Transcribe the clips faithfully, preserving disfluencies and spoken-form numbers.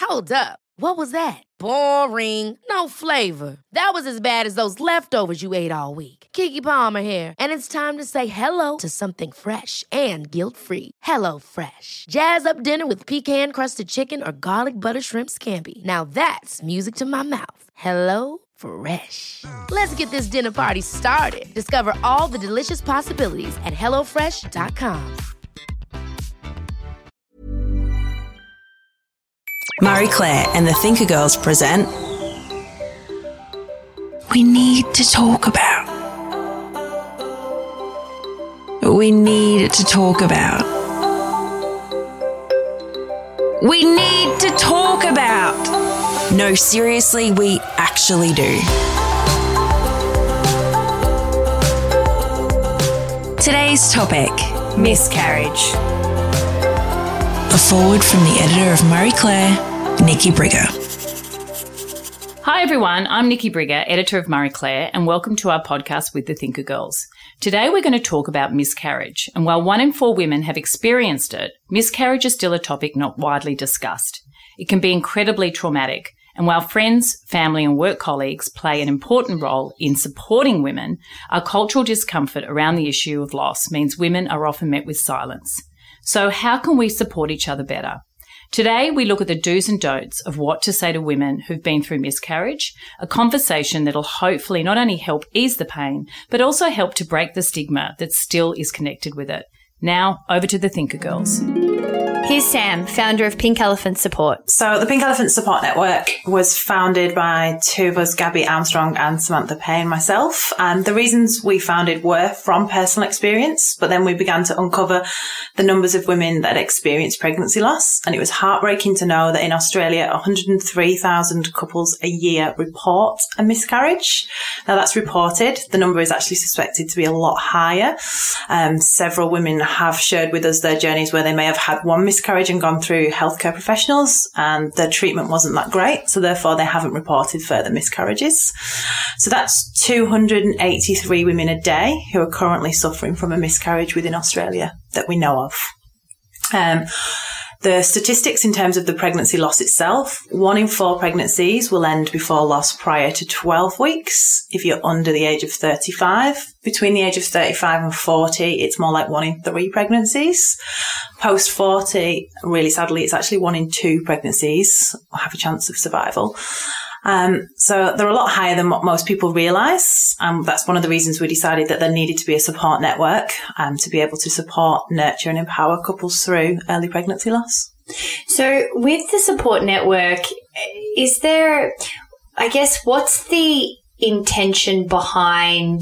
Hold up. What was that? Boring. No flavor. That was as bad as those leftovers you ate all week. Keke Palmer here, and it's time to say hello to something fresh and guilt-free. Hello Fresh. Jazz up dinner with pecan-crusted chicken or garlic butter shrimp scampi. Now that's music to my mouth. Hello Fresh. Let's get this dinner party started. Discover all the delicious possibilities at hello fresh dot com. Marie Claire and the Thinker Girls present We Need to Talk About. We need to talk about. We need to talk about. No, seriously, we actually do. Today's topic, miscarriage. A forward from the editor of Marie Claire, Nikki Brigger. Hi everyone, I'm Nikki Brigger, editor of Marie Claire, and welcome to our podcast with the Thinker Girls. Today we're going to talk about miscarriage, and while one in four women have experienced it, miscarriage is still a topic not widely discussed. It can be incredibly traumatic, and while friends, family and work colleagues play an important role in supporting women, our cultural discomfort around the issue of loss means women are often met with silence. So how can we support each other better? Today, we look at the do's and don'ts of what to say to women who've been through miscarriage, a conversation that'll hopefully not only help ease the pain, but also help to break the stigma that still is connected with it. Now, over to the Thinker Girls. Here's Sam, founder of Pink Elephant Support. So the Pink Elephant Support Network was founded by two of us, Gabby Armstrong and Samantha Payne, myself. And the reasons we founded were from personal experience, but then we began to uncover the numbers of women that experienced pregnancy loss. And it was heartbreaking to know that in Australia, one hundred three thousand couples a year report a miscarriage. Now that's reported. The number is actually suspected to be a lot higher. Um, several women have shared with us their journeys where they may have had one miscarriage miscarriage and gone through healthcare professionals and their treatment wasn't that great. So therefore they haven't reported further miscarriages. So that's two hundred eighty-three women a day who are currently suffering from a miscarriage within Australia that we know of. Um, The statistics in terms of the pregnancy loss itself, one in four pregnancies will end before loss prior to twelve weeks. If you're under the age of thirty-five, between the age of thirty-five and forty, it's more like one in three pregnancies. Post forty, really sadly, it's actually one in two pregnancies have a chance of survival. Um, so they're a lot higher than what most people realise. Um, that's one of the reasons we decided that there needed to be a support network um, to be able to support, nurture and empower couples through early pregnancy loss. So with the support network, is there, I guess, what's the intention behind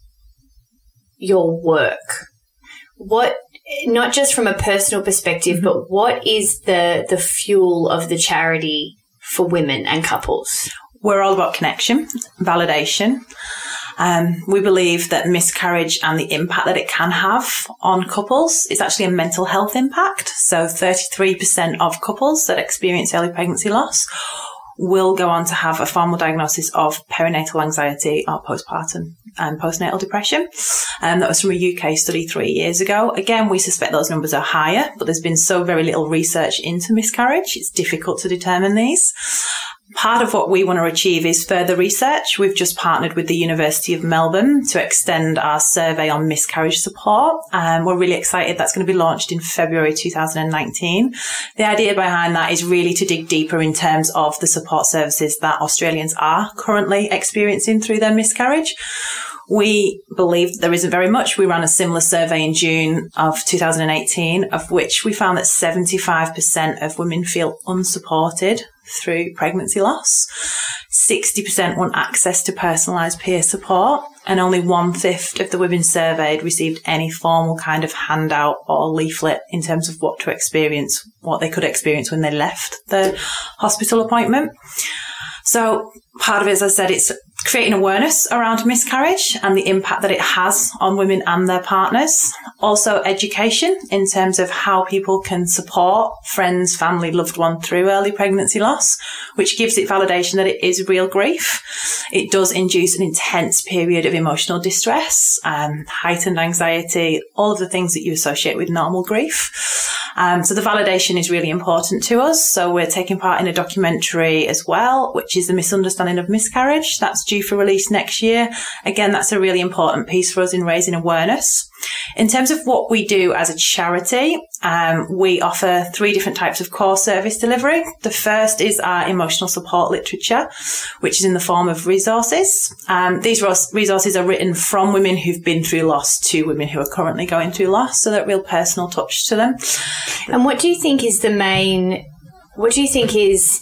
your work? What, not just from a personal perspective, mm-hmm. but what is the, the fuel of the charity for women and couples? We're all about connection, validation. Um, we believe that miscarriage and the impact that it can have on couples is actually a mental health impact. So thirty-three percent of couples that experience early pregnancy loss will go on to have a formal diagnosis of perinatal anxiety or postpartum and postnatal depression. Um, that was from a U K study three years ago. Again, we suspect those numbers are higher, but there's been so very little research into miscarriage. It's difficult to determine these. Part of what we want to achieve is further research. We've just partnered with the University of Melbourne to extend our survey on miscarriage support. Um, we're really excited. That's going to be launched in February two thousand nineteen. The idea behind that is really to dig deeper in terms of the support services that Australians are currently experiencing through their miscarriage. We believe there isn't very much. We ran a similar survey in June of two thousand eighteen, of which we found that seventy-five percent of women feel unsupported through pregnancy loss. sixty percent want access to personalised peer support, and only one-fifth of the women surveyed received any formal kind of handout or leaflet in terms of what to experience, what they could experience when they left the hospital appointment. So part of it, as I said, it's creating awareness around miscarriage and the impact that it has on women and their partners. Also education in terms of how people can support friends, family, loved one through early pregnancy loss, which gives it validation that it is real grief. It does induce an intense period of emotional distress, um, heightened anxiety, all of the things that you associate with normal grief. Um, so the validation is really important to us. So we're taking part in a documentary as well, which is The Misunderstanding of Miscarriage. That's due for release next year. Again, that's a really important piece for us in raising awareness. In terms of what we do as a charity, um, we offer three different types of core service delivery. The first is our emotional support literature, which is in the form of resources. Um, these resources are written from women who've been through loss to women who are currently going through loss, so that real personal touch to them. And what do you think is the main, what do you think is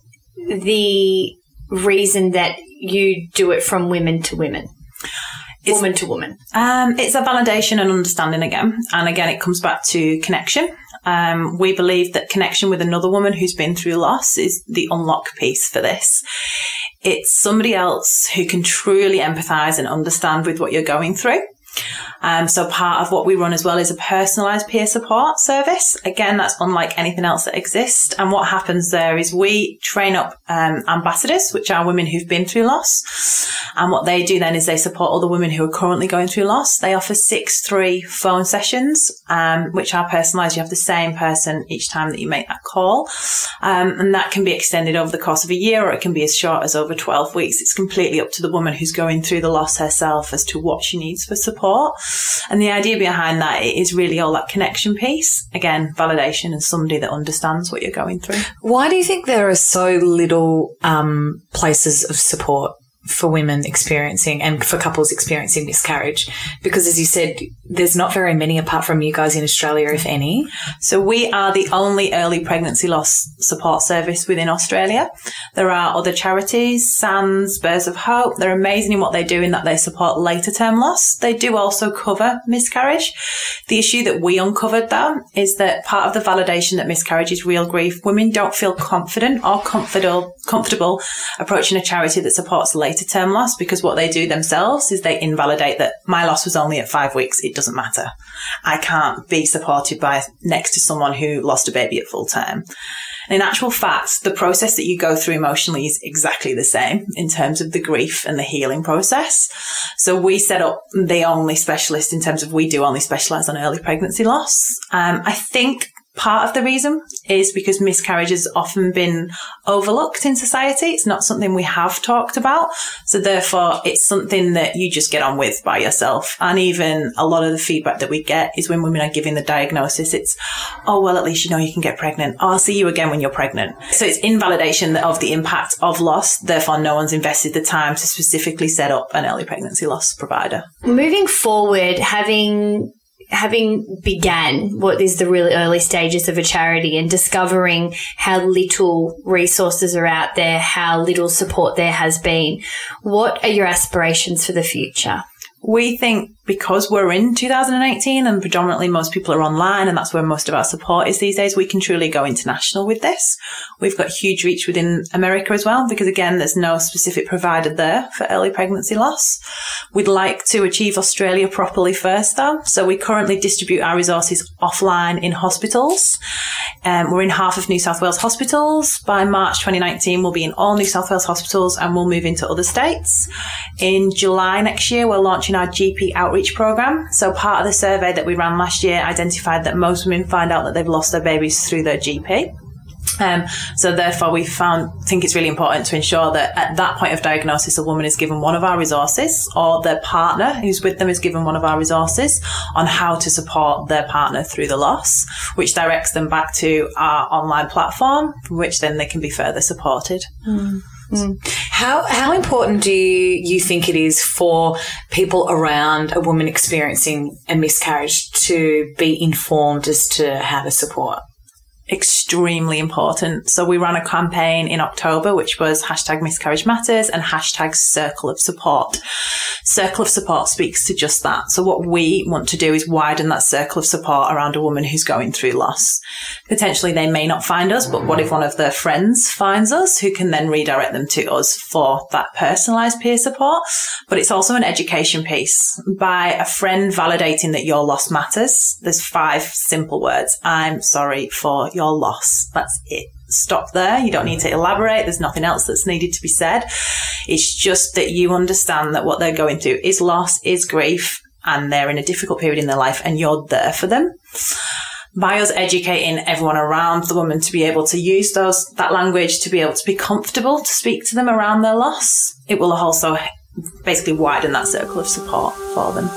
the reason that you do it from women to women? It's, woman to woman. Um, it's a validation and understanding again. And again, it comes back to connection. Um, we believe that connection with another woman who's been through loss is the unlock piece for this. It's somebody else who can truly empathise and understand with what you're going through. Um, so part of what we run as well is a personalised peer support service. Again, that's unlike anything else that exists. And what happens there is we train up um, ambassadors, which are women who've been through loss. And what they do then is they support other women who are currently going through loss. They offer six three phone sessions, um, which are personalised. You have the same person each time that you make that call. Um, and that can be extended over the course of a year, or it can be as short as over twelve weeks. It's completely up to the woman who's going through the loss herself as to what she needs for support. And the idea behind that is really all that connection piece. Again, validation and somebody that understands what you're going through. Why do you think there are so little um, places of support for women experiencing and for couples experiencing miscarriage? Because as you said, there's not very many apart from you guys in Australia, if any. So we are the only early pregnancy loss support service within Australia. There are other charities, SANS, Bears of Hope. They're amazing in what they do in that they support later term loss. They do also cover miscarriage. The issue that we uncovered though is that part of the validation that miscarriage is real grief, women don't feel confident or comfortable, comfortable approaching a charity that supports later later term loss, because what they do themselves is they invalidate that my loss was only at five weeks. It doesn't matter. I can't be supported by next to someone who lost a baby at full term. And in actual fact, the process that you go through emotionally is exactly the same in terms of the grief and the healing process. So we set up the only specialist in terms of we do only specialise on early pregnancy loss. Um, I think part of the reason is because miscarriage has often been overlooked in society. It's not something we have talked about. So therefore, it's something that you just get on with by yourself. And even a lot of the feedback that we get is when women are giving the diagnosis, it's, oh, well, at least you know you can get pregnant. Oh, I'll see you again when you're pregnant. So it's invalidation of the impact of loss. Therefore, no one's invested the time to specifically set up an early pregnancy loss provider. Moving forward, having... Having began what is the really early stages of a charity and discovering how little resources are out there, how little support there has been, what are your aspirations for the future? We think because we're in two thousand eighteen and predominantly most people are online and that's where most of our support is these days, we can truly go international with this. We've got huge reach within America as well, because again, there's no specific provider there for early pregnancy loss. We'd like to achieve Australia properly first though. So we currently distribute our resources offline in hospitals. Um, we're in half of New South Wales hospitals. By March twenty nineteen, we'll be in all New South Wales hospitals and we'll move into other states. In July next year, we're launching our G P outreach program. So part of the survey that we ran last year identified that most women find out that they've lost their babies through their G P. Um, so therefore we found, think it's really important to ensure that at that point of diagnosis, a woman is given one of our resources, or their partner who's with them is given one of our resources on how to support their partner through the loss, which directs them back to our online platform, from which then they can be further supported. Mm. Mm. How how important do you, you think it is for people around a woman experiencing a miscarriage to be informed as to how to support? extremely important. So we ran a campaign in October, which was hashtag Miscarriage Matters and hashtag Circle of Support. Circle of Support speaks to just that. So what we want to do is widen that circle of support around a woman who's going through loss. Potentially they may not find us, but what if one of their friends finds us, who can then redirect them to us for that personalised peer support? But it's also an education piece. By a friend validating that your loss matters, there's five simple words. I'm sorry for your your loss. That's it. Stop there. You don't need to elaborate. There's nothing else that's needed to be said. It's just that you understand that what they're going through is loss, is grief, and they're in a difficult period in their life, and you're there for them. By us educating everyone around the woman to be able to use those that language, to be able to be comfortable to speak to them around their loss, it will also basically widen that circle of support for them.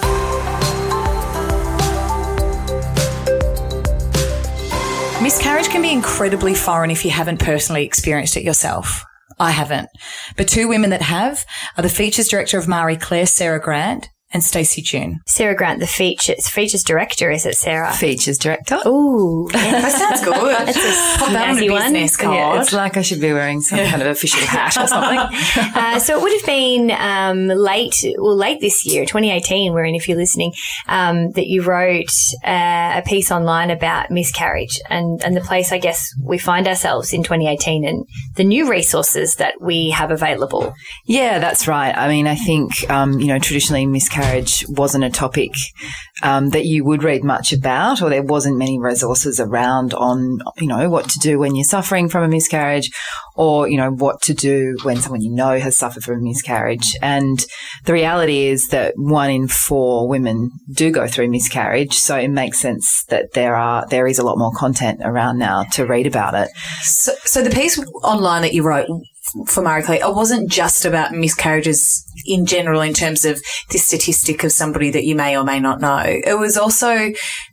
Miscarriage can be incredibly foreign if you haven't personally experienced it yourself. I haven't. But two women that have are the features director of Marie Claire, Sarah Grant, and Stacey June. Sarah Grant, the features features director, is it, Sarah? Features director. Ooh, yeah, that sounds good. It's a Pop that on a business card. Yeah, it's like I should be wearing some kind of official hat or something. uh, so it would have been um, late, well, late this year, twenty eighteen, wherein, if you're listening, um, that you wrote uh, a piece online about miscarriage and, and the place, I guess, we find ourselves in twenty eighteen and the new resources that we have available. Yeah, that's right. I mean, I think, um, you know, traditionally miscarriage wasn't a topic um, that you would read much about, or there wasn't many resources around on, you know, what to do when you're suffering from a miscarriage, or, you know, what to do when someone you know has suffered from a miscarriage. And the reality is that one in four women do go through miscarriage. So it makes sense that there are, there is a lot more content around now to read about it. So, so the piece online that you wrote for Marie Claire, it wasn't just about miscarriages in general in terms of this statistic of somebody that you may or may not know. It was also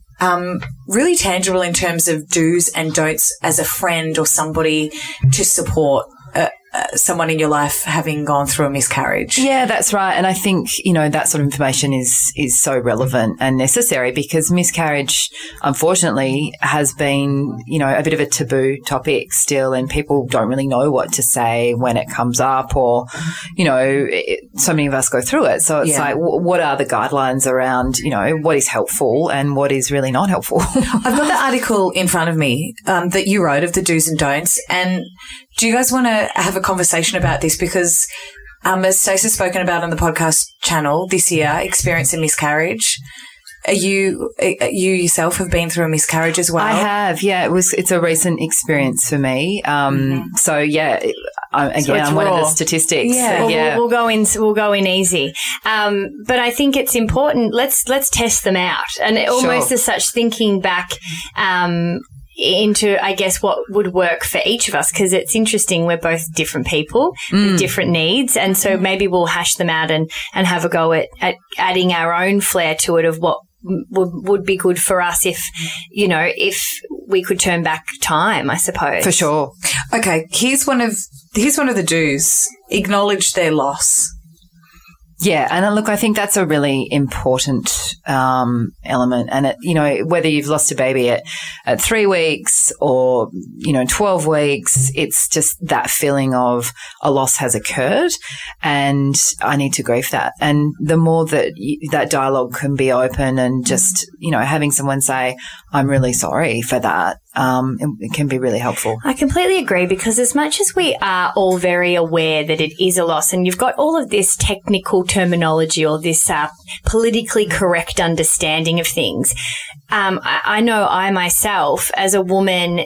um, really tangible in terms of do's and don'ts as a friend or somebody to support uh, uh, someone in your life having gone through a miscarriage. Yeah, that's right. And I think, you know, that sort of information is, is so relevant and necessary because miscarriage, unfortunately, has been, you know, a bit of a taboo topic still, and people don't really know what to say when it comes up, or, you know, it, so many of us go through it. So it's yeah. like, w- what are the guidelines around, you know, what is helpful and what is really not helpful? I've got the article in front of me um, that you wrote of the do's and don'ts. And do you guys want to have a conversation about this? Because um, as Stacey's spoken about on the podcast channel this year, experiencing miscarriage, are you you yourself have been through a miscarriage as well? I have, yeah. It was it's a recent experience for me. Um, mm-hmm. So yeah, I, again, so I'm raw. One of the statistics. Yeah, well, yeah. We'll, we'll go in. We'll go in easy. Um, but I think it's important. Let's let's test them out, and almost sure. as such, thinking back. Um, into, I guess, what would work for each of us, because it's interesting. We're both different people mm. with different needs. And so maybe we'll hash them out and, and have a go at, at adding our own flair to it of what would, would be good for us if, you know, if we could turn back time, I suppose. For sure. Okay. Here's one of, here's one of the do's. Acknowledge their loss. Yeah, and look, I think that's a really important um, element. And, it, you know, whether you've lost a baby at, at three weeks or, you know, twelve weeks, it's just that feeling of a loss has occurred and I need to grieve that. And the more that you, that dialogue can be open and just, you know, having someone say, I'm really sorry for that, um, it, it can be really helpful. I completely agree, because as much as we are all very aware that it is a loss, and you've got all of this technical terminology or this uh, politically correct understanding of things, um, I, I know I myself, as a woman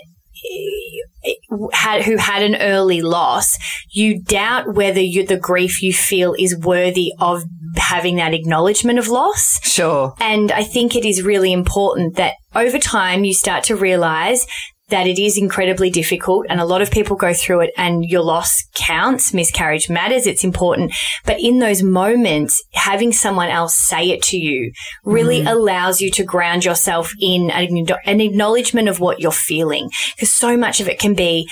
had, who had an early loss, you doubt whether you, the grief you feel is worthy of having that acknowledgement of loss. Sure. And I think it is really important that over time you start to realise that it is incredibly difficult, and a lot of people go through it, and your loss counts. Miscarriage matters. It's important. But in those moments, having someone else say it to you really mm. allows you to ground yourself in an, an acknowledgement of what you're feeling, because so much of it can be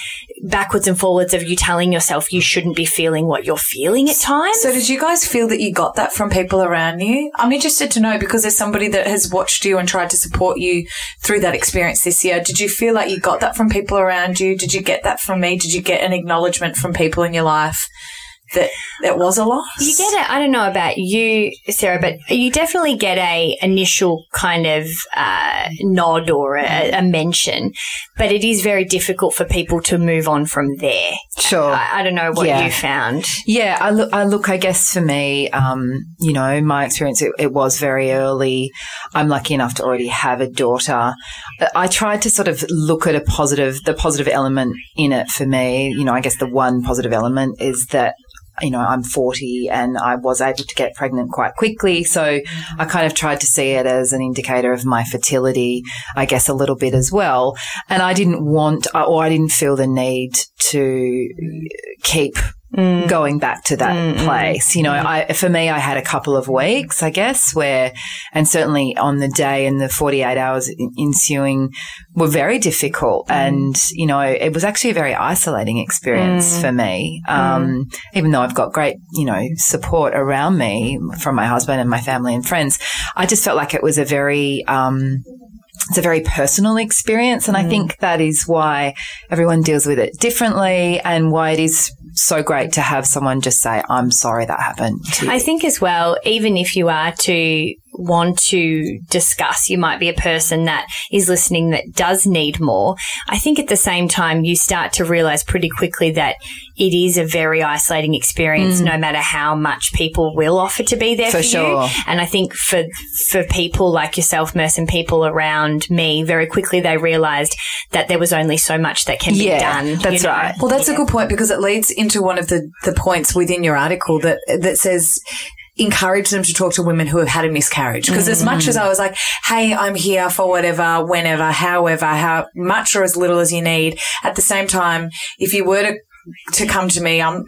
backwards and forwards of you telling yourself you shouldn't be feeling what you're feeling at times. So did you guys feel that you got that from people around you? I'm interested to know, because there's somebody that has watched you and tried to support you through that experience this year. Did you feel like you got that from people around you? Did you get that from me? Did you get an acknowledgement from people in your life that it was a loss? You get it. I don't know about you, Sarah, but you definitely get a initial kind of uh, nod or a, a mention, but it is very difficult for people to move on from there. Sure. I, I don't know what yeah. you found. Yeah, I look, I look, I guess for me, um, you know, my experience, it, it was very early. I'm lucky enough to already have a daughter. I tried to sort of look at a positive, the positive element in it for me. You know, I guess the one positive element is that, you know, I'm forty and I was able to get pregnant quite quickly. So I kind of tried to see it as an indicator of my fertility, I guess, a little bit as well. And I didn't want, or I didn't feel the need to keep Mm. going back to that mm, place. You know, mm. I, for me, I had a couple of weeks, I guess, where, and certainly on the day and the forty-eight hours ensuing were very difficult. Mm. And, you know, it was actually a very isolating experience mm. for me. Um, mm. Even though I've got great, you know, support around me from my husband and my family and friends, I just felt like it was a very, um, it's a very personal experience. And mm. I think that is why everyone deals with it differently and why it is so great to have someone just say, I'm sorry that happened to you. I think as well, even if you are to want to discuss, you might be a person that is listening that does need more. I think at the same time, you start to realize pretty quickly that it is a very isolating experience, mm. no matter how much people will offer to be there for, for sure. you. And I think for for people like yourself, Merce, and people around me, very quickly they realized that there was only so much that can yeah, be done. That's you know? right. Well, that's yeah. a good point, because it leads into one of the, the points within your article that that says encourage them to talk to women who have had a miscarriage. Because mm. as much as I was like, hey, I'm here for whatever, whenever, however, how much or as little as you need, at the same time, if you were to to come to me, I'm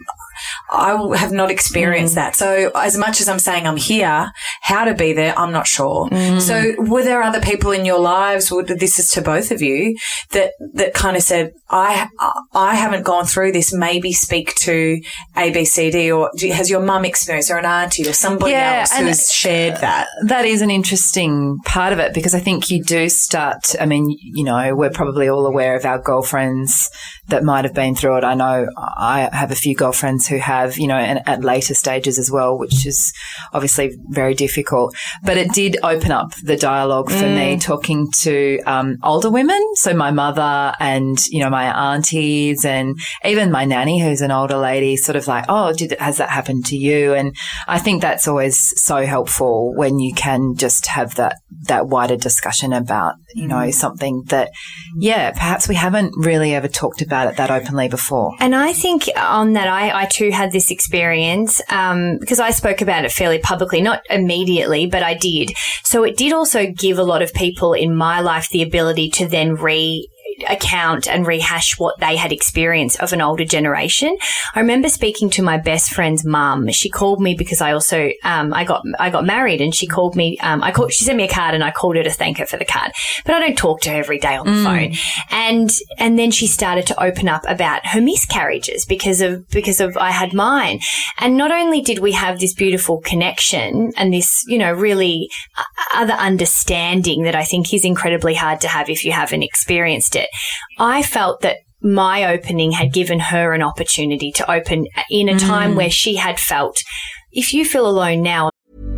I have not experienced mm. that. So as much as I'm saying I'm here, how to be there, I'm not sure. Mm. So were there other people in your lives, this is to both of you, that, that kind of said, I, I haven't gone through this, maybe speak to A, B, C, D, or has your mum experienced, or an auntie or somebody yeah, else who has shared that? That is an interesting part of it, because I think you do start, I mean, you know, we're probably all aware of our girlfriends that might have been through it. I know I have a few girlfriends who have, you know, and at later stages as well, which is obviously very difficult. But it did open up the dialogue for mm. me, talking to um, older women. So my mother and, you know, my aunties and even my nanny, who's an older lady, sort of like, oh, did has that happened to you? And I think that's always so helpful when you can just have that, that wider discussion about, you know, something that, yeah, perhaps we haven't really ever talked about it that openly before. And I think on that, I, I too had this experience um, because I spoke about it fairly publicly, not immediately, but I did. So it did also give a lot of people in my life the ability to then re- account and rehash what they had experienced of an older generation. I remember speaking to my best friend's mum. She called me because I also um I got I got married, and she called me um I called she sent me a card, and I called her to thank her for the card. But I don't talk to her every day on the mm. phone. And and then she started to open up about her miscarriages because of because of I had mine. And not only did we have this beautiful connection and this, you know, really other understanding that I think is incredibly hard to have if you haven't experienced it. I felt that my opening had given her an opportunity to open in a time mm. where she had felt, if you feel alone now.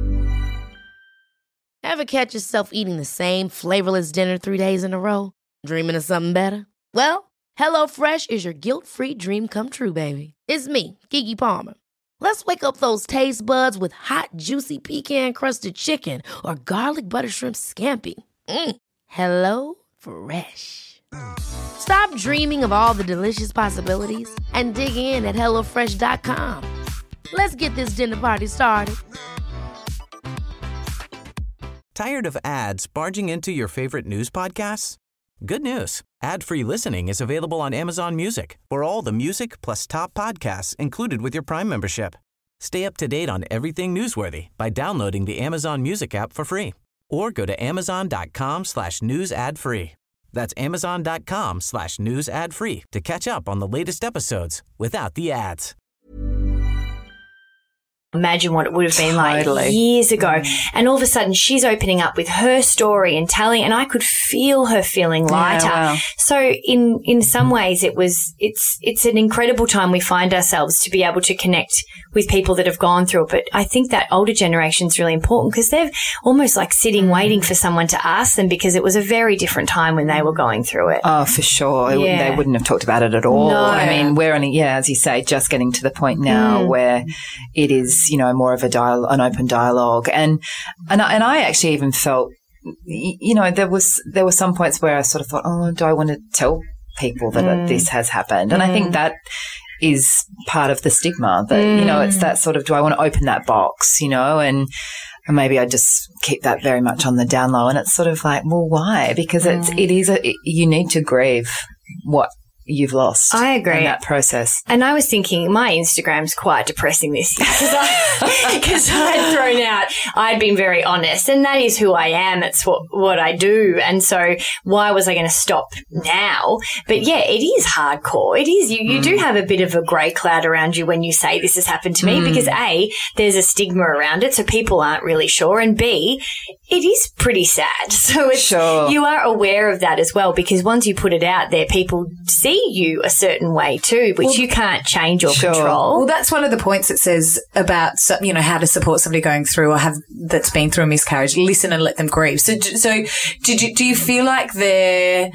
Ever catch yourself eating the same flavorless dinner three days in a row? Dreaming of something better? Well, HelloFresh is your guilt-free dream come true, baby. It's me, Keke Palmer. Let's wake up those taste buds with hot, juicy pecan-crusted chicken or garlic butter shrimp scampi. Mm. Hello Fresh. Stop dreaming of all the delicious possibilities and dig in at hello fresh dot com. Let's get this dinner party started. Tired of ads barging into your favorite news podcasts? Good news. Ad-free listening is available on Amazon Music for all the music plus top podcasts included with your Prime membership. Stay up to date on everything newsworthy by downloading the Amazon Music app for free, or go to amazon dot com slash news ad free. That's amazon.com slash news ad free to catch up on the latest episodes without the ads. Imagine what it would have been Totally. like years ago. And all of a sudden she's opening up with her story and telling, and I could feel her feeling lighter. Yeah, wow. So in, in some ways it was, it's, it's an incredible time we find ourselves to be able to connect with people that have gone through it. But I think that older generation is really important because they're almost like sitting waiting for someone to ask them, because it was a very different time when they were going through it. Oh, for sure. It- Yeah. They wouldn't have talked about it at all. No. I mean, we're only, yeah, as you say, just getting to the point now Mm. where it is, you know, more of a dial- an open dialogue. And, and, I, and I actually even felt, y- you know, there was, there were some points where I sort of thought, oh, do I want to tell people that Mm. this has happened? And I think that is part of the stigma that, you know, it's that sort of, do I want to open that box, you know, and, and maybe I just keep that very much on the down low. And it's sort of like, well, why? Because it's, it is a, it, you need to grieve what you've lost. I agree. In that process. And I was thinking my Instagram's quite depressing this year because I, because I had thrown out, I'd been very honest, and that is who I am. It's what, what I do. And so why was I going to stop now? But yeah, it is hardcore. It is. You, you mm. do have a bit of a grey cloud around you when you say this has happened to me mm. because A, there's a stigma around it. So people aren't really sure. And B, it is pretty sad. So it's, sure. you are aware of that as well, because once you put it out there, people see you a certain way too, which well, you can't change or sure. control. Well, that's one of the points it says about, you know, how to support somebody going through or have that's been through a miscarriage. Listen and let them grieve. So, so did you do you feel like there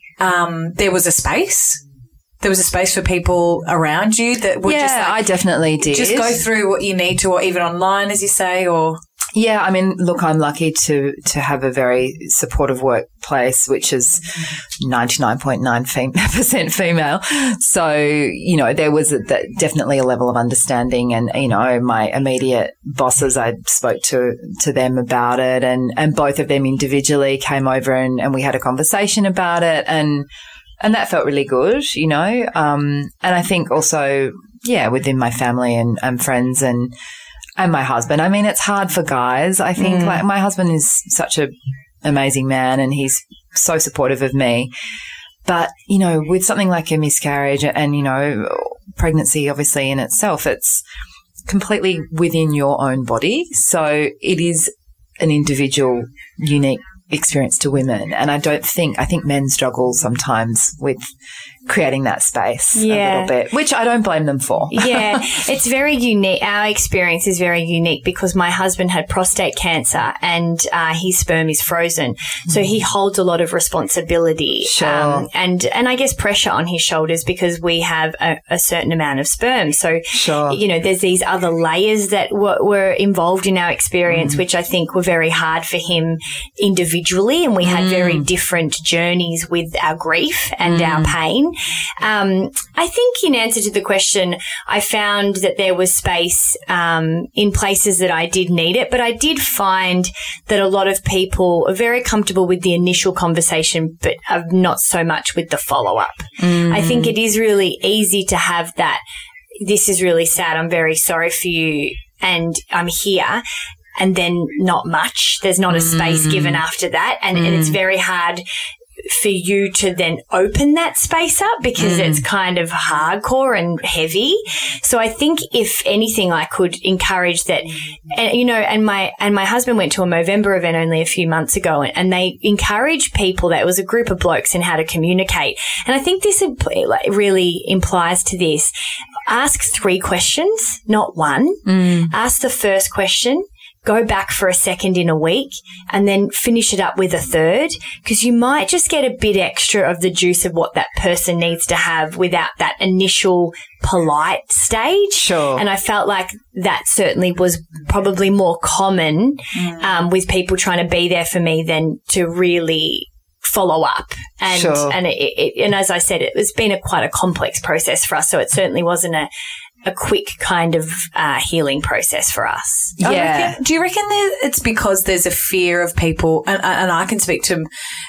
um, there was a space? There was a space for people around you that would yeah, just like, I definitely did. Just go through what you need to, or even online, as you say, or. Yeah, I mean, look, I'm lucky to to have a very supportive workplace, which is ninety-nine point nine percent female. So, you know, there was a, that definitely a level of understanding, and, you know, my immediate bosses, I spoke to to them about it, and, and both of them individually came over and, and we had a conversation about it, and and that felt really good, you know. Um, and I think also, yeah, within my family and, and friends and And my husband. I mean, it's hard for guys. I think mm. like my husband is such a amazing man and he's so supportive of me. But, you know, with something like a miscarriage and, you know, pregnancy obviously in itself, it's completely within your own body. So it is an individual, unique experience to women. And I don't think, I think men struggle sometimes with creating that space yeah. a little bit, which I don't blame them for. Yeah, it's very unique. Our experience is very unique because my husband had prostate cancer and uh, his sperm is frozen. So he holds a lot of responsibility sure. um, and, and I guess pressure on his shoulders because we have a, a certain amount of sperm. So, sure. you know, there's these other layers that were, were involved in our experience, mm. which I think were very hard for him individually. And we had mm. very different journeys with our grief and mm. our pain. Um, I think in answer to the question, I found that there was space um, in places that I did need it, but I did find that a lot of people are very comfortable with the initial conversation, but are not so much with the follow-up. Mm. I think it is really easy to have that, this is really sad, I'm very sorry for you, and I'm here. And then not much. There's not a space mm. given after that. And, mm. and it's very hard for you to then open that space up because mm. it's kind of hardcore and heavy. So I think if anything, I could encourage that, and, you know, and my, and my husband went to a Movember event only a few months ago and, and they encouraged people, that was a group of blokes in how to communicate. And I think this really implies to this, ask three questions, not one. Mm. Ask the first question. Go back for a second in a week and then finish it up with a third, because you might just get a bit extra of the juice of what that person needs to have without that initial polite stage. Sure. And I felt like that certainly was probably more common mm. um, with people trying to be there for me than to really follow up. And, sure. and, it, it, and as I said, it, it's been a quite a complex process for us. So it certainly wasn't a, a quick kind of uh, healing process for us. I Yeah. reckon, do you reckon that it's because there's a fear of people, and, and I can speak to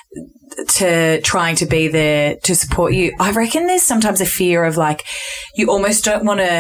to trying to be there to support you. I reckon there's sometimes a fear of like, you almost don't want to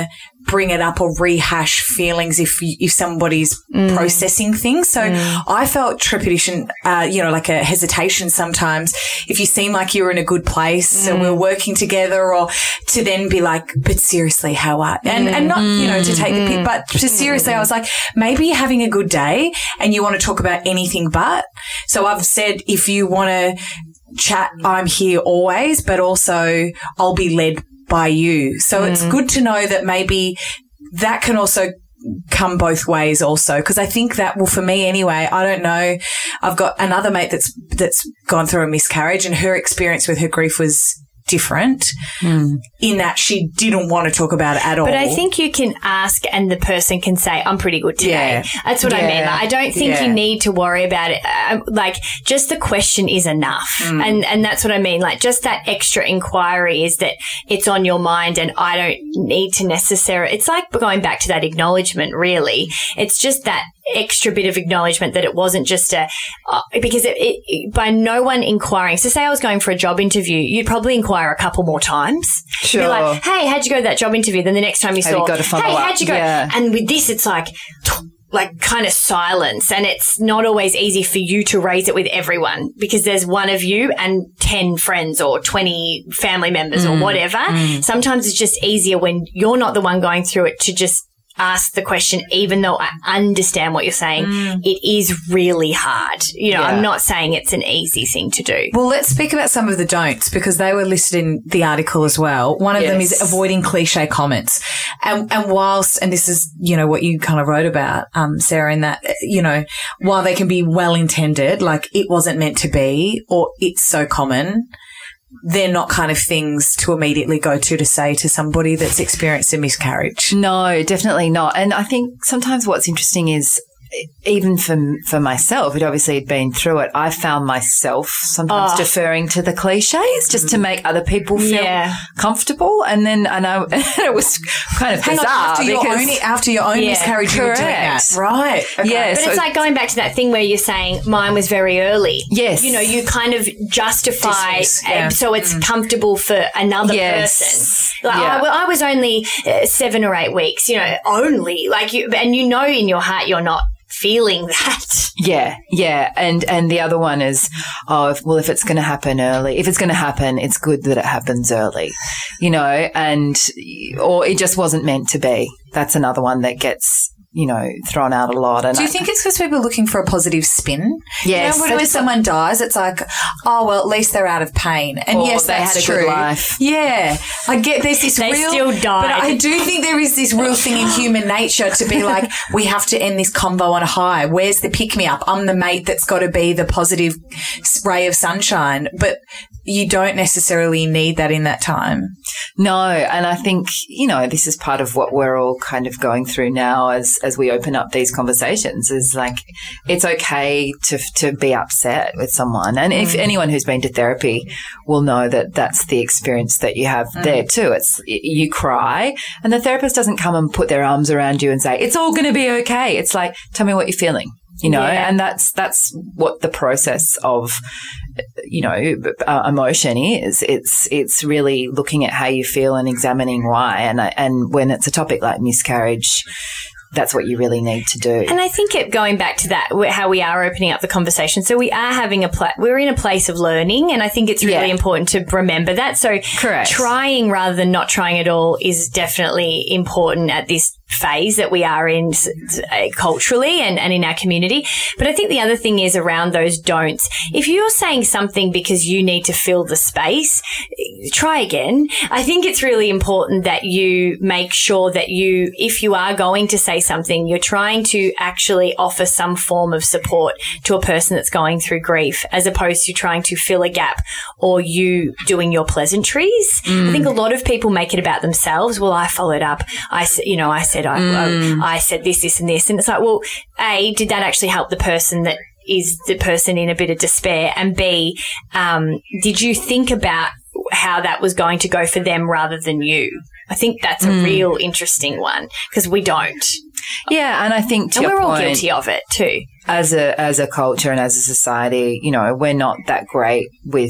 bring it up or rehash feelings if you, if somebody's mm. processing things. So mm. I felt trepidation, uh, you know, like a hesitation sometimes if you seem like you're in a good place mm. and we're working together, or to then be like, but seriously, how are, and, mm. and not, you know, to take mm. the pick, but to seriously, I was like, maybe you're having a good day and you want to talk about anything but. So I've said, if you want to chat, I'm here always, but also I'll be led by you. So mm. it's good to know that maybe that can also come both ways also, because I think that, well, for me anyway, I don't know, I've got another mate that's that's gone through a miscarriage, and her experience with her grief was different mm. in that she didn't want to talk about it at all. But I think you can ask and the person can say, I'm pretty good today. Yeah. That's what yeah. I mean. Like, I don't think yeah. you need to worry about it. Uh, like, just the question is enough. Mm. And, and that's what I mean. Like, just that extra inquiry is that it's on your mind, and I don't need to necessarily, it's like going back to that acknowledgement, really. It's just that extra bit of acknowledgement that it wasn't just a, uh, because it, it, by no one inquiring. So say I was going for a job interview, you'd probably inquire a couple more times. Sure. Be like, hey, how'd you go to that job interview? Then the next time you Have saw, you got to follow hey, up? how'd you go? Yeah. And with this, it's like, like kind of silence, and it's not always easy for you to raise it with everyone, because there's one of you and ten friends or twenty family members mm. or whatever. Mm. Sometimes it's just easier when you're not the one going through it to just ask the question, even though I understand what you're saying. Mm. It is really hard. You know, yeah. I'm not saying it's an easy thing to do. Well, let's speak about some of the don'ts, because they were listed in the article as well. One of yes. them is avoiding cliche comments. And, and whilst, and this is, you know, what you kind of wrote about, um, Sarah, in that, you know, while they can be well intended, like it wasn't meant to be, or it's so common, they're not kind of things to immediately go to to say to somebody that's experienced a miscarriage. No, definitely not. And I think sometimes what's interesting is, even for for myself, it obviously had been through it, I found myself sometimes oh. deferring to the cliches just to make other people feel yeah. comfortable. And then I know it was kind of Hang bizarre. On, after, your own, after your own yeah, miscarriage, correct. you were doing that. Right. Okay. Yeah, but so, it's like going back to that thing where you're saying mine was very early. Yes. You know, you kind of justify Dismiss, yeah. so it's mm. comfortable for another yes. person. Like, yeah. oh, well, I was only uh, seven or eight weeks, you know, only. Like you, and you know in your heart you're not feeling that. Yeah, yeah. And and the other one is, oh, if, well, if it's going to happen early, if it's going to happen, it's good that it happens early, you know, and, or it just wasn't meant to be. That's another one that gets, you know, thrown out a lot. And do you I, think it's because people are looking for a positive spin? Yes. You know, when someone dies, it's like, oh, well, at least they're out of pain. And or yes, they that's had a true. good life. Yeah. I get there's this they real. still died. But I do think there is this real thing in human nature to be like, we have to end this convo on a high. Where's the pick me up? I'm the mate that's got to be the positive ray of sunshine. But you don't necessarily need that in that time. No, and I think, you know, this is part of what we're all kind of going through now as as we open up these conversations, is like, it's okay to to be upset with someone. And mm. if anyone who's been to therapy will know that that's the experience that you have mm. there too. It's, you cry and the therapist doesn't come and put their arms around you and say, it's all going to be okay. It's like, tell me what you're feeling. You know, yeah. and that's that's what the process of, you know, uh, emotion is. It's it's really looking at how you feel and examining why. And and when it's a topic like miscarriage, that's what you really need to do. And I think it, going back to that, how we are opening up the conversation. So we are having a pla- we're in a place of learning, and I think it's really yeah. important to remember that. So correct. Trying rather than not trying at all is definitely important at this phase that we are in uh, culturally and, and in our community. But I think the other thing is around those don'ts. If you're saying something because you need to fill the space, try again. I think it's really important that you make sure that you, if you are going to say something, you're trying to actually offer some form of support to a person that's going through grief, as opposed to trying to fill a gap or you doing your pleasantries. Mm. I think a lot of people make it about themselves. Well, I followed up. I, you know, I said, I, mm. I, I said this, this and this. And it's like, well, A, did that actually help the person that is the person in a bit of despair? And B, um, did you think about how that was going to go for them rather than you? I think that's a mm. real interesting one, because we don't. Yeah, and I think to and your we're all point, guilty of it too. As a as a culture and as a society, you know, we're not that great with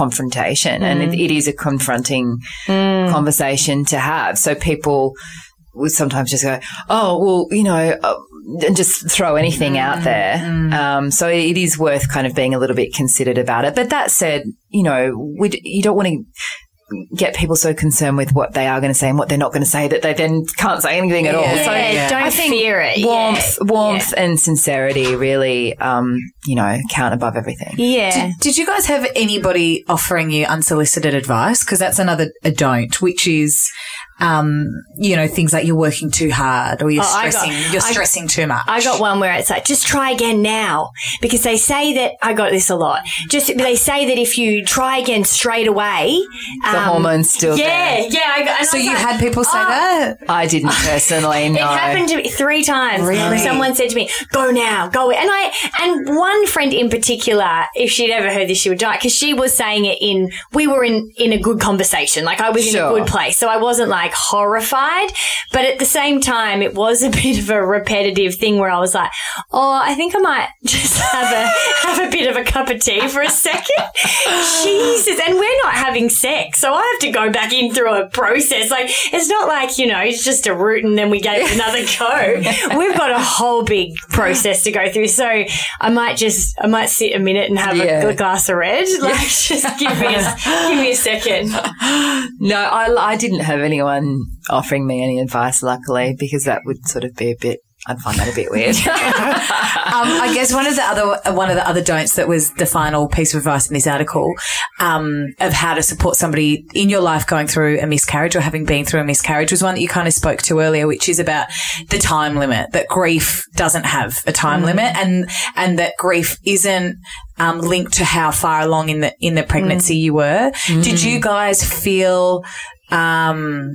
confrontation, mm. and it, it is a confronting mm. conversation to have. So people would sometimes just go, oh, well, you know, uh, and just throw anything mm, out there. Mm. Um, so it is worth kind of being a little bit considered about it. But that said, you know, we, you don't want to get people so concerned with what they are going to say and what they're not going to say that they then can't say anything at all. Yeah, so yeah. don't I think fear it. Warmth, yeah. warmth yeah. and sincerity really, um, you know, count above everything. Yeah. Did, did you guys have anybody offering you unsolicited advice? Because that's another a don't, which is, um, you know, things like you're working too hard or you're oh, stressing, got, you're stressing I, too much. I got one where it's like, just try again now, because they say that I got this a lot. Just they say that if you try again straight away, the um, hormones still yeah, there. yeah. I got, so I you like, had people say oh, that? I didn't personally. No, it happened to me three times. Really? Someone said to me, "Go now, go," and I and one friend in particular, if she'd ever heard this, she would die, because she was saying it in. We were in in a good conversation, like I was Sure. in a good place, so I wasn't like horrified. But at the same time, it was a bit of a repetitive thing where I was like, oh, I think I might just have a have a bit of a cup of tea for a second. Jesus. And we're not having sex, so I have to go back in through a process. Like, it's not like, you know, it's just a root and then we gave it another go. We've got a whole big process to go through. So I might just, I might sit a minute and have Yeah. a, a glass of red. Like, just give me a, give me a second. No, I, I didn't have anyone offering me any advice, luckily, because that would sort of be a bit, I'd find that a bit weird. um, I guess one of the other one of the other don'ts that was the final piece of advice in this article um, of how to support somebody in your life going through a miscarriage or having been through a miscarriage was one that you kind of spoke to earlier, which is about the time limit, that grief doesn't have a time mm. limit, and and that grief isn't um, linked to how far along in the in the pregnancy mm. you were. Mm. Did you guys feel um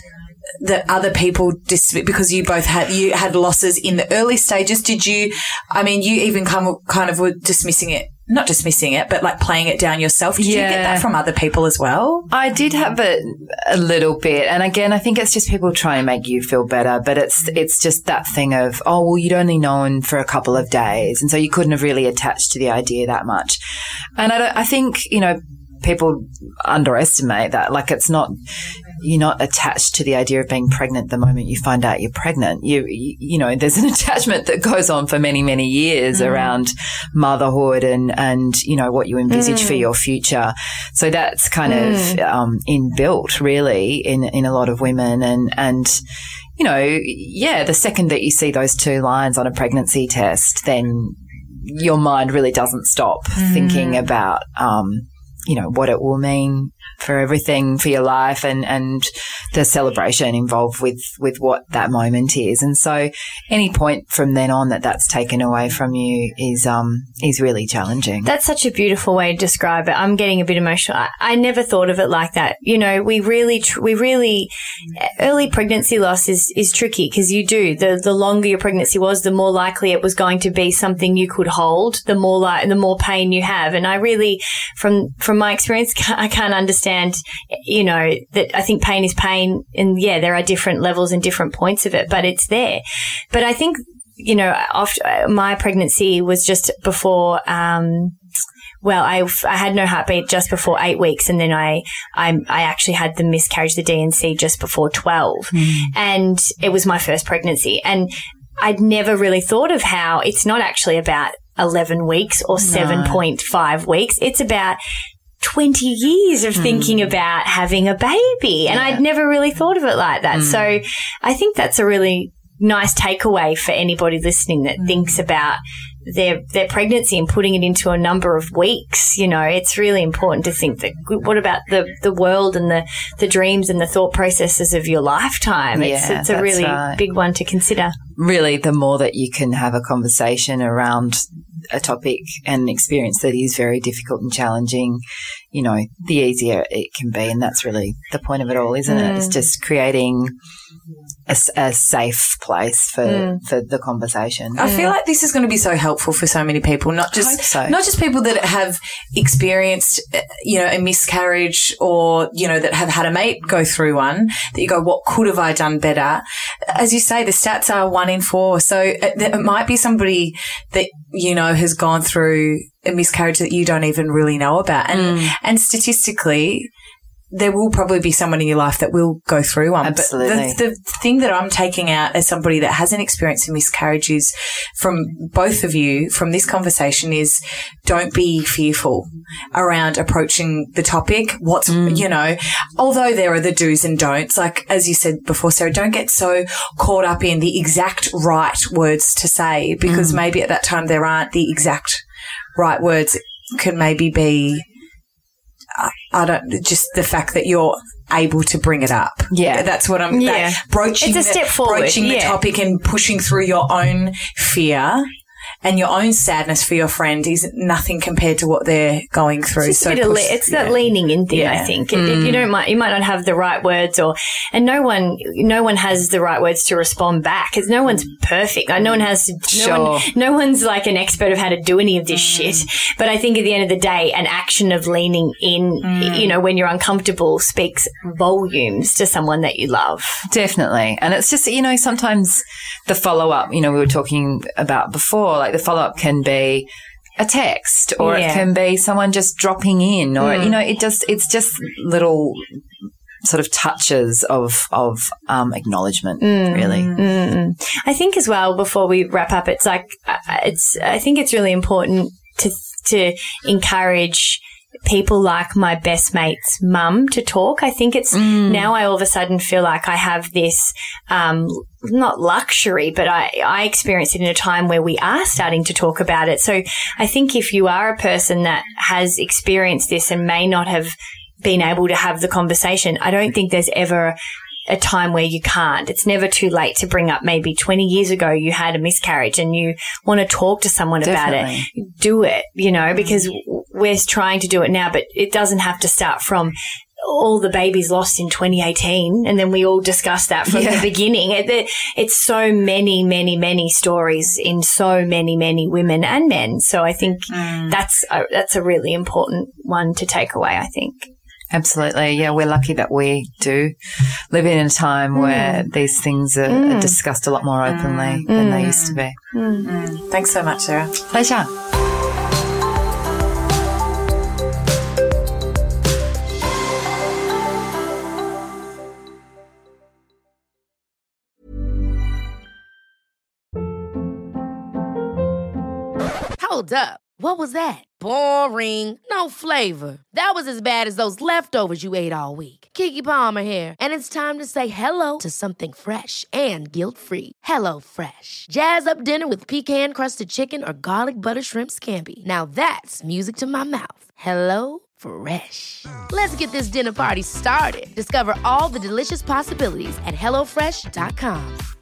that other people, dis- because you both had you had losses in the early stages, did you, I mean, you even come, kind of were dismissing it, not dismissing it, but like playing it down yourself. Did yeah. you get that from other people as well? I did have it a little bit. And again, I think it's just people trying to make you feel better, but it's, it's just that thing of, oh, well, you'd only known for a couple of days. And so you couldn't have really attached to the idea that much. And I, don't, I think, you know, people underestimate that. Like, it's not, you're not attached to the idea of being pregnant the moment you find out you're pregnant. You, you, you know, there's an attachment that goes on for many, many years mm. around motherhood and, and, you know, what you envisage mm. for your future. So that's kind mm. of, um, inbuilt really in, in a lot of women. And, and, you know, yeah, the second that you see those two lines on a pregnancy test, then your mind really doesn't stop mm. thinking about, um, you know, what it will mean for everything for your life and, and the celebration involved with, with what that moment is. And so any point from then on that that's taken away from you is, um, is really challenging. That's such a beautiful way to describe it. I'm getting a bit emotional. I, I never thought of it like that. You know, we really, tr- we really, early pregnancy loss is, is tricky because you do. The, the longer your pregnancy was, the more likely it was going to be something you could hold, the more like, the more pain you have. And I really, from, from my experience, I can't understand, you know, that I think pain is pain. And yeah, there are different levels and different points of it, but it's there. But I think, you know, after my pregnancy was just before, um, well, I, I had no heartbeat just before eight weeks. And then I, I, I actually had the miscarriage, the D N C just before twelve. Mm. And it was my first pregnancy. And I'd never really thought of how it's not actually about eleven weeks or no. seven point five weeks. It's about twenty years of thinking mm. about having a baby. And yeah. I'd never really thought of it like that. Mm. So I think that's a really nice takeaway for anybody listening that mm. thinks about their their pregnancy and putting it into a number of weeks. You know, it's really important to think that what about the, the world and the, the dreams and the thought processes of your lifetime? It's, yeah, it's a really right. big one to consider. Really, the more that you can have a conversation around a topic and experience that is very difficult and challenging, you know, the easier it can be. And that's really the point of it all, isn't mm. it? It's just creating a, a safe place for, mm. for the conversation. I feel like this is going to be so helpful for so many people, not just, so. not just people that have experienced, you know, a miscarriage or, you know, that have had a mate go through one, that you go, what could have I done better? As you say, the stats are one in four. So it, it might be somebody that, you know, has gone through a miscarriage that you don't even really know about. And, mm. and statistically, there will probably be someone in your life that will go through one. Absolutely. But the, the thing that I'm taking out as somebody that hasn't experienced a miscarriage is from both of you, from this conversation, is don't be fearful around approaching the topic. What's, mm. you know, although there are the do's and don'ts, like as you said before, Sarah, don't get so caught up in the exact right words to say, because mm. maybe at that time there aren't the exact right words. It can maybe be, I don't, just the fact that you're able to bring it up. Yeah. That's what I'm, yeah. that, broaching, it's a step the, forward. broaching yeah. the topic and pushing through your own fear and your own sadness for your friend is nothing compared to what they're going through. It's, so push, le- it's yeah. that leaning in thing, yeah. I think. Mm. If you don't, you might not have the right words, or and no one, no one has the right words to respond back. Because no one's perfect. No one has. No sure. one, no one's like an expert of how to do any of this mm. shit. But I think at the end of the day, an action of leaning in, mm. you know, when you're uncomfortable, speaks volumes to someone that you love. Definitely, and it's just, you know, sometimes the follow up. You know, we were talking about before, like the follow up can be a text, or yeah. it can be someone just dropping in, or mm. you know, it just it's just little sort of touches of of um, acknowledgement, mm. really. Mm. I think as well, before we wrap up, it's like it's I think it's really important to to encourage people like my best mate's mum to talk. I think it's mm. now I all of a sudden feel like I have this um not luxury, but I, I experienced it in a time where we are starting to talk about it. So I think if you are a person that has experienced this and may not have been able to have the conversation, I don't think there's ever a time where you can't. It's never too late to bring up maybe twenty years ago you had a miscarriage and you want to talk to someone Definitely. about it. Do it, you know, because we're trying to do it now, but it doesn't have to start from all the babies lost in twenty eighteen and then we all discussed that from yeah. the beginning. It, it's so many, many, many stories in so many, many women and men. So I think mm. that's a, that's a really important one to take away, I think. Absolutely. Yeah, we're lucky that we do live in a time mm. where these things are, mm. are discussed a lot more openly mm. than mm. they used to be. Mm. Mm. Thanks so much, Sarah. Pleasure. Hold up. What was that? Boring. No flavor. That was as bad as those leftovers you ate all week. Keke Palmer here, and it's time to say hello to something fresh and guilt-free. Hello Fresh. Jazz up dinner with pecan-crusted chicken or garlic butter shrimp scampi. Now that's music to my mouth. Hello Fresh. Let's get this dinner party started. Discover all the delicious possibilities at hello fresh dot com.